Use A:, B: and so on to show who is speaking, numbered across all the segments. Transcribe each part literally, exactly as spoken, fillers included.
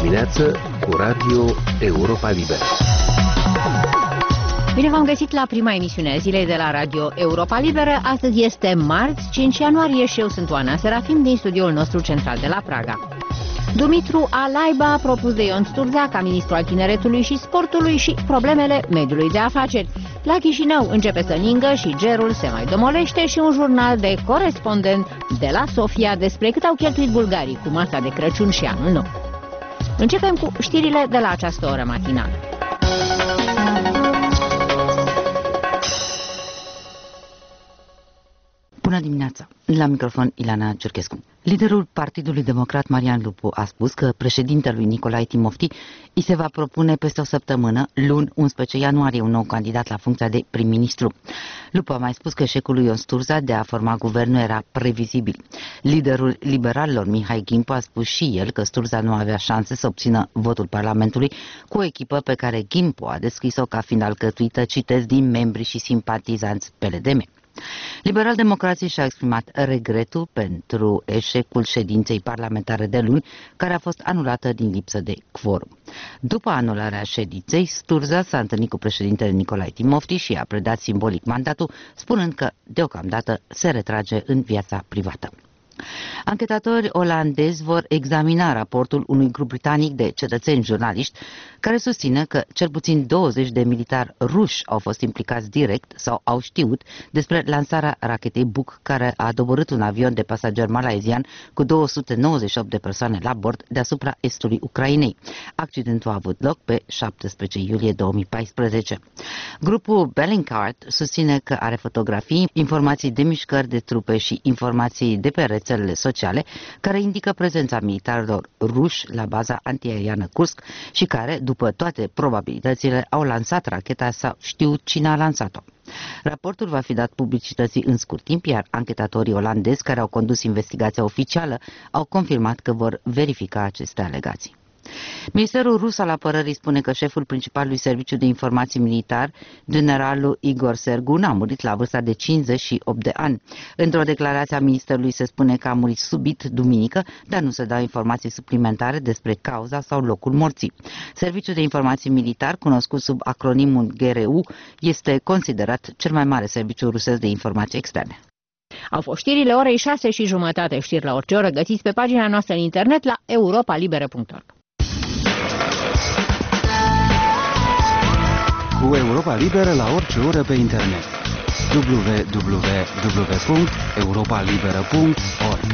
A: dimineață cu Radio Europa Liberă.
B: Bine v-am găsit la prima emisiune a zilei de la Radio Europa Liberă. Astăzi este marți, cinci ianuarie și eu sunt Oana Serafim din studioul nostru central de la Praga. Dumitru Alaiba, propus de Ion Sturza ca ministru al tineretului și sportului și problemele mediului de afaceri. La Chișinău începe să ningă și gerul se mai domolește și un jurnal de corespondent de la Sofia despre cât au cheltuit bulgarii cu masa de Crăciun și Anul Nou. Începem cu știrile de la această oră matinală.
C: Bună dimineața! La microfon Ileana Cerchescu. Liderul Partidului Democrat Marian Lupu a spus că președintelui Nicolae Timofti îi se va propune peste o săptămână, luni unsprezece ianuarie, un nou candidat la funcția de prim-ministru. Lupu a mai spus că eșecul lui Ion Sturza de a forma guvernul era previzibil. Liderul liberalilor Mihai Gimpo a spus și el că Sturza nu avea șanse să obțină votul Parlamentului cu o echipă pe care Gimpo a descris-o ca fiind alcătuită, citez, din membri și simpatizanți P L D M. Liberal-democrații și-au exprimat regretul pentru eșecul ședinței parlamentare de luni, care a fost anulată din lipsă de quorum. După anularea ședinței, Sturza s-a întâlnit cu președintele Nicolae Timofti și a predat simbolic mandatul, spunând că, deocamdată, se retrage în viața privată. Anchetatori olandezi vor examina raportul unui grup britanic de cetățeni jurnaliști care susține că cel puțin douăzeci de militari ruși au fost implicați direct sau au știut despre lansarea rachetei Buk, care a doborât un avion de pasageri malaizian cu două sute nouăzeci și opt de persoane la bord deasupra estului Ucrainei. Accidentul a avut loc pe șaptesprezece iulie două mii paisprezece. Grupul Bellingcat susține că are fotografii, informații de mișcări de trupe și informații de pe rețelele sociale care indică prezența militarilor ruși la baza antiaeriană Kursk și care, după toate probabilitățile, au lansat racheta sau știu cine a lansat-o. Raportul va fi dat publicității în scurt timp, iar anchetatorii olandezi care au condus investigația oficială au confirmat că vor verifica aceste alegații. Ministerul rus al apărării spune că șeful principalului serviciu de informații militar, generalul Igor Sergun, a murit la vârsta de cincizeci și opt de ani. Într-o declarație a ministerului se spune că a murit subit duminică, dar nu se dau informații suplimentare despre cauza sau locul morții. Serviciul de informații militar, cunoscut sub acronimul G R U, este considerat cel mai mare serviciu rusesc de informații externe.
B: Au fost știrile orei șase și jumătate, știri la orice oră, găsiți pe pagina noastră în internet la europa liberă punct org.
D: Cu Europa Liberă la orice oră pe internet. w w w punct europa liberă punct org.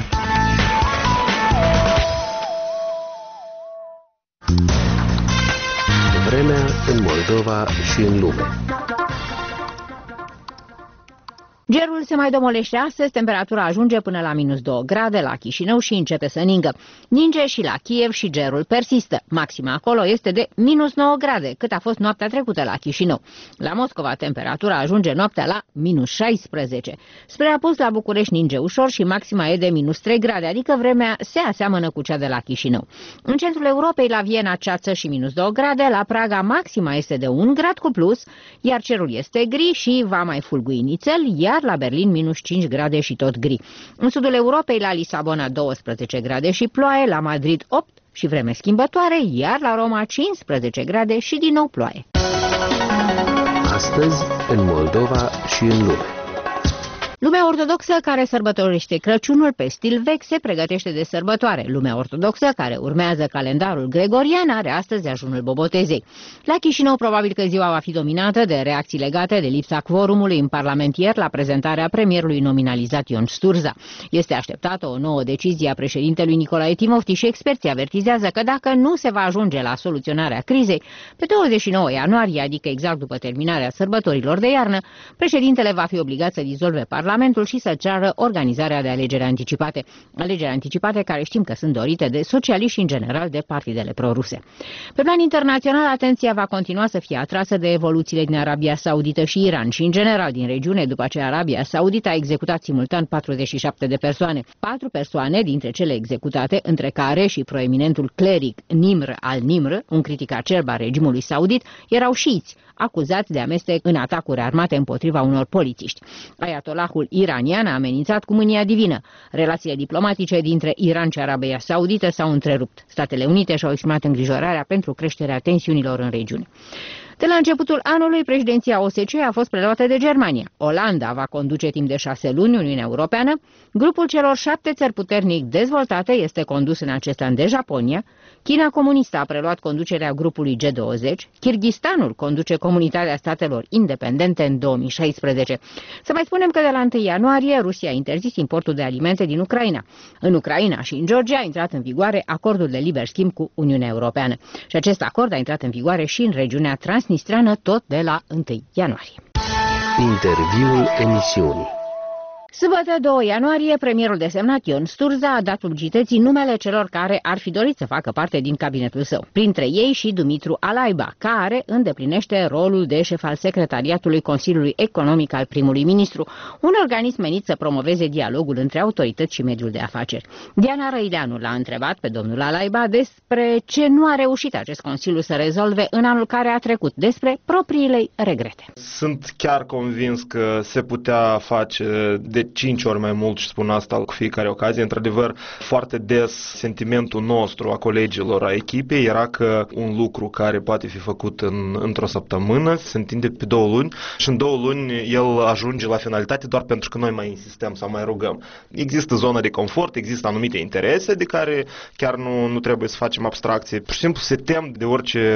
A: Vremea în Moldova și în lume.
B: Gerul se mai domolește astăzi, temperatura ajunge până la minus două grade la Chișinău și începe să ningă. Ninge și la Kiev și gerul persistă. Maxima acolo este de minus nouă grade, cât a fost noaptea trecută la Chișinău. La Moscova temperatura ajunge noaptea la minus șaisprezece. Spre apus la București ninge ușor și maxima e de minus trei grade, adică vremea se aseamănă cu cea de la Chișinău. În centrul Europei, la Viena, ceață și minus două grade, la Praga maxima este de un grad cu plus, iar cerul este gri și va mai fulgui nițel, iar la Berlin minus cinci grade și tot gri. În sudul Europei, la Lisabona douăsprezece grade și ploaie, la Madrid opt și vreme schimbătoare, iar la Roma cincisprezece grade și din nou ploaie.
A: Astăzi, în Moldova și în lume.
B: Lumea ortodoxă care sărbătorește Crăciunul pe stil vechi se pregătește de sărbătoare. Lumea ortodoxă care urmează calendarul gregorian are astăzi ajunul Bobotezei. La Chișinău probabil că ziua va fi dominată de reacții legate de lipsa quorumului în Parlament ieri la prezentarea premierului nominalizat Ion Sturza. Este așteptată o nouă decizie a președintelui Nicolae Timofti și experții avertizează că dacă nu se va ajunge la soluționarea crizei, pe douăzeci și nouă ianuarie, adică exact după terminarea sărbătorilor de iarnă, președintele va fi obligat să dizolve Parlamentul Parlamentul și să ceară organizarea de alegeri anticipate. Alegeri anticipate care știm că sunt dorite de socialiști și în general de partidele proruse. Pe plan internațional, atenția va continua să fie atrasă de evoluțiile din Arabia Saudită și Iran și în general din regiune, după ce Arabia Saudită a executat simultan patruzeci și șapte de persoane. Patru persoane dintre cele executate, între care și proeminentul cleric Nimr al-Nimr, un critic acerb al regimului saudit, erau șiiți, acuzați de amestec în atacuri armate împotriva unor polițiști. Ayatollahul grupul iranian a amenințat cu mânia divină. Relațiile diplomatice dintre Iran și Arabia Saudită s-au întrerupt. Statele Unite și-au exprimat îngrijorarea pentru creșterea tensiunilor în regiune. De la începutul anului, președinția O S C E a fost preluată de Germania. Olanda va conduce timp de șase luni Uniunea Europeană. Grupul celor șapte țări puternic dezvoltate este condus în acest an de Japonia. China comunistă a preluat conducerea grupului G douăzeci. Kyrgyzstanul conduce Comunitatea Statelor Independente în două mii șaisprezece. Să mai spunem că de la întâi ianuarie Rusia a interzis importul de alimente din Ucraina. În Ucraina și în Georgia a intrat în vigoare acordul de liber schimb cu Uniunea Europeană. Și acest acord a intrat în vigoare și în regiunea Transnistreană tot de la întâi ianuarie.
A: Interviul emisiunii.
B: Sâmbătă doi ianuarie, premierul desemnat Ion Sturza a dat publicității numele celor care ar fi dorit să facă parte din cabinetul său. Printre ei și Dumitru Alaiba, care îndeplinește rolul de șef al secretariatului Consiliului Economic al primului ministru, un organism menit să promoveze dialogul între autorități și mediul de afaceri. Diana Răileanu l-a întrebat pe domnul Alaiba despre ce nu a reușit acest Consiliu să rezolve în anul care a trecut, despre propriile regrete.
E: Sunt chiar convins că se putea face de cinci ori mai mult și spun asta cu fiecare ocazie. Într-adevăr, foarte des sentimentul nostru a colegilor, a echipei, era că un lucru care poate fi făcut în, într-o săptămână se întinde pe două luni și în două luni el ajunge la finalitate doar pentru că noi mai insistăm sau mai rugăm. Există zona de confort, există anumite interese de care chiar nu, nu trebuie să facem abstracție. Pur și simplu se tem de orice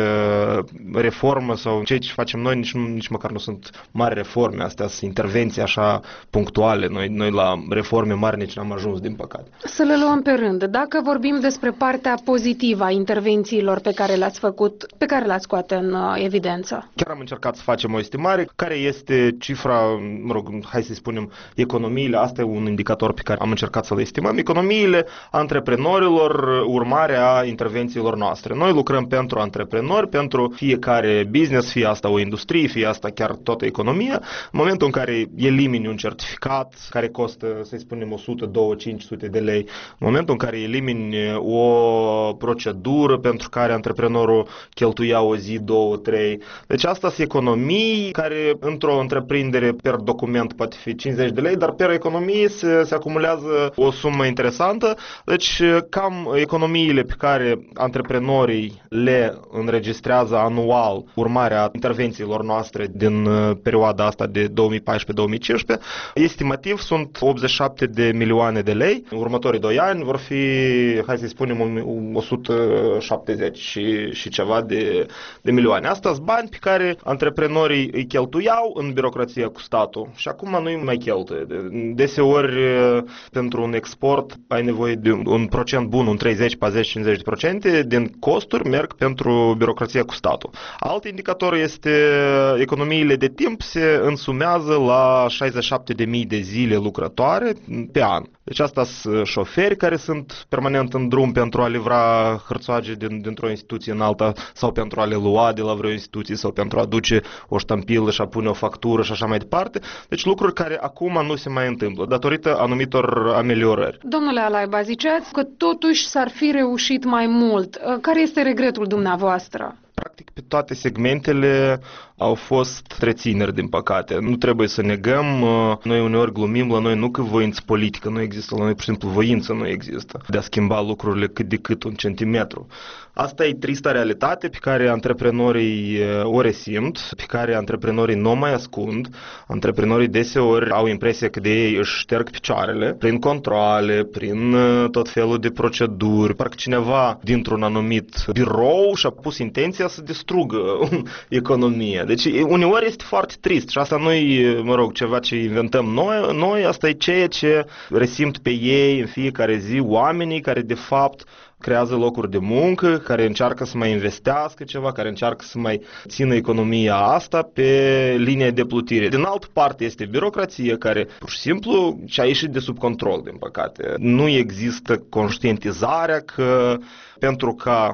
E: reformă sau ceea ce facem noi, nici, nici măcar nu sunt mari reforme, astea sunt intervenții așa punctuale. Noi, noi la reforme mari nici n-am ajuns, din păcate.
F: Să le luăm pe rând. Dacă vorbim despre partea pozitivă a intervențiilor pe care le-ați făcut, pe care le-ați scoate în uh, evidență.
E: Chiar am încercat să facem o estimare. Care este cifra, mă rog, hai să spunem, economiile, asta e un indicator pe care am încercat să le estimăm, economiile antreprenorilor, urmarea intervențiilor noastre. Noi lucrăm pentru antreprenori, pentru fiecare business, fie asta o industrie, fie asta chiar toată economia. În momentul în care elimini un certificat care costă, să spunem, o sută, două sute, cinci sute de lei, în momentul în care elimini o procedură pentru care antreprenorul cheltuia o zi, două, trei. Deci asta sunt economii care într-o întreprindere per document poate fi cincizeci de lei, dar per economie se, se acumulează o sumă interesantă. Deci cam economiile pe care antreprenorii le înregistrează anual urmarea intervențiilor noastre din perioada asta de două mii paisprezece două mii cincisprezece, estimativ sunt optzeci și șapte de milioane de lei. În următorii doi ani vor fi, hai să spunem, o sută șaptezeci și, și ceva de, de milioane. Asta sunt bani pe care antreprenorii îi cheltuiau în birocrația cu statul și acum nu îi mai cheltuie. Deseori pentru un export ai nevoie de un procent bun, un treizeci, patruzeci, cincizeci de procente din costuri merg pentru birocrația cu statul. Alt indicator este economiile de timp se însumează la șaizeci și șapte de mii de zile lucrătoare pe an. Deci asta sunt șoferi care sunt permanent în drum pentru a livra hârțoage din, dintr-o instituție în alta sau pentru a le lua de la vreo instituție sau pentru a aduce o ștampilă și a pune o factură și așa mai departe. Deci lucruri care acum nu se mai întâmplă datorită anumitor ameliorări.
F: Domnule Alaiba, ziceați că totuși s-ar fi reușit mai mult. Care este regretul dumneavoastră?
E: Practic, pe toate segmentele au fost rețineri, din păcate. Nu trebuie să negăm, noi uneori glumim la noi, nu că voință politică nu există, la noi, pur și simplu, voință nu există de a schimba lucrurile cât de cât un centimetru. Asta e trista realitate pe care antreprenorii o resimt, pe care antreprenorii nu mai ascund. Antreprenorii deseori au impresia că de ei își șterg picioarele prin controale, prin tot felul de proceduri. Parcă cineva dintr-un anumit birou și-a pus intenția să distrugă economia. Deci uneori este foarte trist și asta nu-i, mă rog, ceva ce inventăm noi, noi, asta e ceea ce resimt pe ei în fiecare zi oamenii care de fapt creează locuri de muncă, care încearcă să mai investească ceva, care încearcă să mai țină economia asta pe linia de plutire. Din altă parte este birocrație care pur și simplu și-a ieșit de sub control, din păcate. Nu există conștientizarea că pentru ca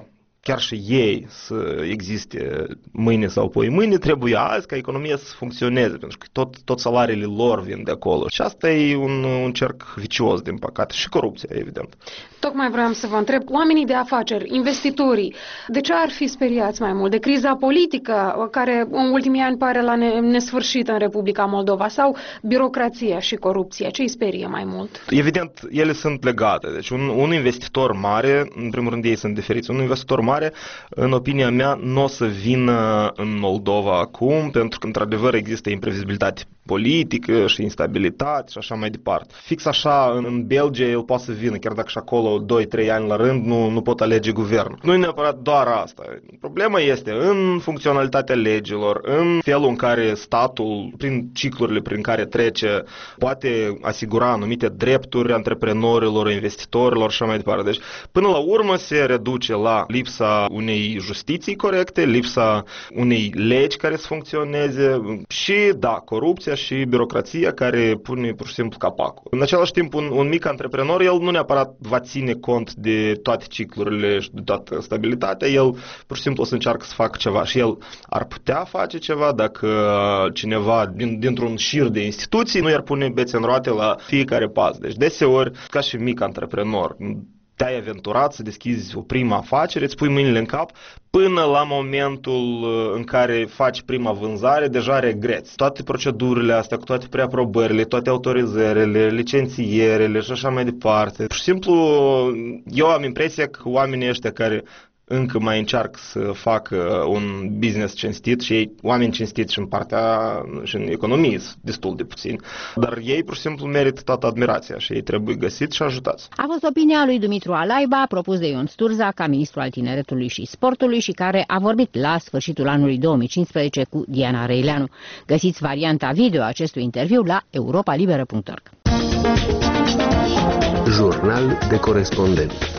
E: chiar și ei să existe mâine sau poi mâine, trebuie azi ca economia să funcționeze, pentru că tot, tot salariile lor vin de acolo. Și asta e un, un cerc vicios, din păcate, și corupția, evident.
F: Tocmai vreau să vă întreb, oamenii de afaceri, investitorii, de ce ar fi speriați mai mult? De criza politică, care în ultimii ani pare la nesfârșit în Republica Moldova, sau birocrația și corupția? Ce îi sperie mai mult?
E: Evident, ele sunt legate. Deci un, un investitor mare, în primul rând ei sunt diferiți, un investitor mare, în opinia mea, nu o să vină în Moldova acum, pentru că într-adevăr există imprevizibilitate politică și instabilitate și așa mai departe. Fix așa, în, în Belgia el poate să vină, chiar dacă și acolo doi trei ani la rând nu, nu pot alege guvern. Nu e neapărat doar asta. Problema este în funcționalitatea legilor, în felul în care statul, prin ciclurile prin care trece, poate asigura anumite drepturi antreprenorilor, investitorilor și așa mai departe. Deci, până la urmă se reduce la lipsa unei justiții corecte, lipsa unei legi care să funcționeze și, da, corupția și birocrația care pune pur și simplu capacul. În același timp, un, un mic antreprenor, el nu neapărat va ține cont de toate ciclurile și de toată stabilitatea, el pur și simplu o să încearcă să facă ceva și el ar putea face ceva dacă cineva din, dintr-un șir de instituții nu i-ar pune bețe în roate la fiecare pas. Deci deseori, ca și mic antreprenor, te-ai aventurat să deschizi o primă afacere, îți pui mâinile în cap, până la momentul în care faci prima vânzare, deja regreți. Toate procedurile astea, cu toate preaprobările, toate autorizările, licențierele și așa mai departe. Pur și simplu, eu am impresia că oamenii ăștia care încă mai încearcă să facă un business cinstit și ei, oameni cinstiți și în partea și în economie sunt destul de puțini, dar ei pur și simplu merită toată admirația și ei trebuie găsiți și ajutați.
B: A fost opinia lui Dumitru Alaiba, propus de Ion Sturza ca ministru al tineretului și sportului și care a vorbit la sfârșitul anului două mii cincisprezece cu Diana Răileanu. Găsiți varianta video a acestui interviu la europa liberă punct org.
A: Jurnal de corespondent.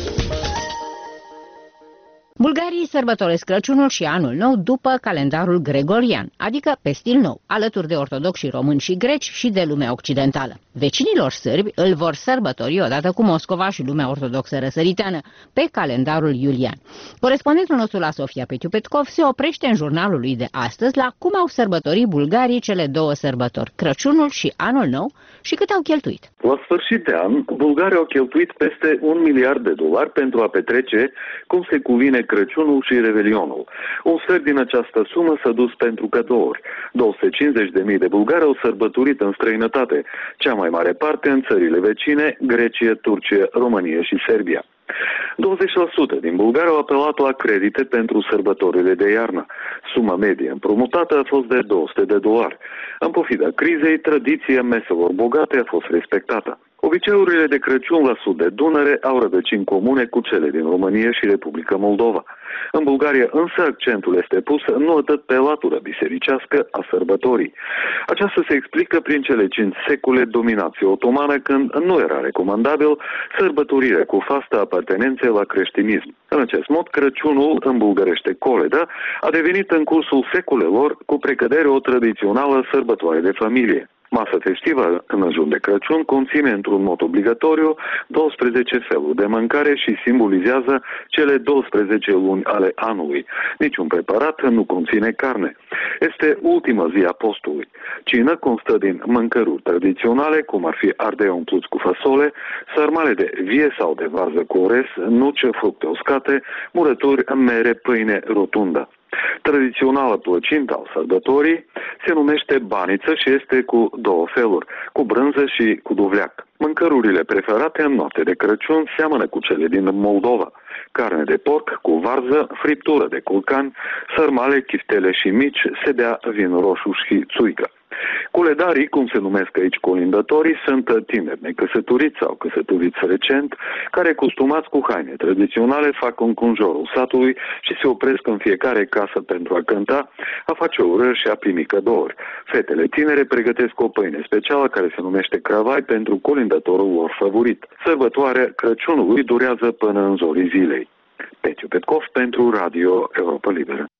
B: Bulgarii sărbătoresc Crăciunul și Anul Nou după calendarul gregorian, adică pe stil nou, alături de ortodoxi români și greci și de lumea occidentală. Vecinilor sârbi îl vor sărbători odată cu Moscova și lumea ortodoxă răsăriteană, pe calendarul iulian. Corespondentul nostru la Sofia Petiu Petkov se oprește în jurnalul lui de astăzi la cum au sărbătorit bulgarii cele două sărbători, Crăciunul și Anul Nou, și cât au cheltuit.
G: La sfârșit de an, bulgarii au cheltuit peste un miliard de dolari pentru a petrece cum se cuvine Crăciunul și Revelionul. Un sfert din această sumă s-a dus pentru cadouri. două sute cincizeci de mii de bulgari au sărbătorit în străinătate, cea mai mare parte în țările vecine, Grecie, Turcia, România și Serbia. douăzeci la sută din bulgari au apelat la credite pentru sărbătorile de iarnă. Suma medie împrumutată a fost de două sute de dolari. În pofida crizei, tradiția meselor bogate a fost respectată. Obiceiurile de Crăciun la sud de Dunăre au rădăcini comune cu cele din România și Republica Moldova. În Bulgaria însă accentul este pus nu atât pe latura bisericească a sărbătorii. Aceasta se explică prin cele cinci secole dominație otomană, când nu era recomandabil sărbătorirea cu fastă apartenențe la creștinism. În acest mod, Crăciunul, în bulgărește Coleda, a devenit în cursul secolelor cu precădere o tradițională sărbătoare de familie. Masa festivă în ajun de Crăciun conține într-un mod obligatoriu douăsprezece feluri de mâncare și simbolizează cele douăsprezece luni ale anului. Niciun preparat nu conține carne. Este ultima zi a postului. Cină constă din mâncăruri tradiționale, cum ar fi ardei umpluți cu fasole, sarmale de vie sau de varză cu orez, nuce, fructe uscate, murături, mere, pâine, rotundă. Tradițională plăcintă al sărbătorii se numește baniță și este cu două feluri, cu brânză și cu duvleac. Mâncărurile preferate în noapte de Crăciun seamănă cu cele din Moldova: carne de porc cu varză, friptură de curcan, sărmale, chiftele și mici, sedea, vin roșu și țuică. Coledarii, cum se numesc aici colindătorii, sunt tineri necăsătoriți sau căsătoriți recent, care, costumați cu haine tradiționale, fac un conjurul satului și se opresc în fiecare casă pentru a cânta, a face urări și a primi cadouri. Fetele tinere pregătesc o pâine specială care se numește cravai pentru colindătorul lor favorit. Sărbătoarea Crăciunului durează până în zorii zilei. Petiu Petkov pentru Radio Europa Liberă.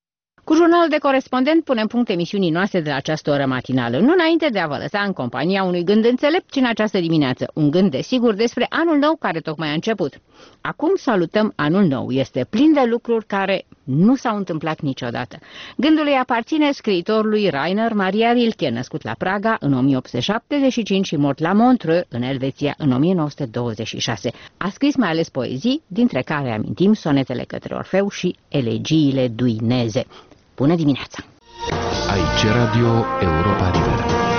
B: Cu jurnalul de corespondent punem punct emisiunii noastre de la această oră matinală, nu înainte de a vă lăsa în compania unui gând înțelept în această dimineață, un gând desigur despre anul nou care tocmai a început. Acum salutăm anul nou, este plin de lucruri care nu s-au întâmplat niciodată. Gândul îi aparține scriitorului Rainer Maria Rilke, născut la Praga în o mie opt sute șaptezeci și cinci și mort la Montreux, în Elveția, în o mie nouă sute douăzeci și șase. A scris mai ales poezii, dintre care amintim sonetele către Orfeu și elegiile duineze. Bună dimineața!
A: Aici Radio Europa Liberă.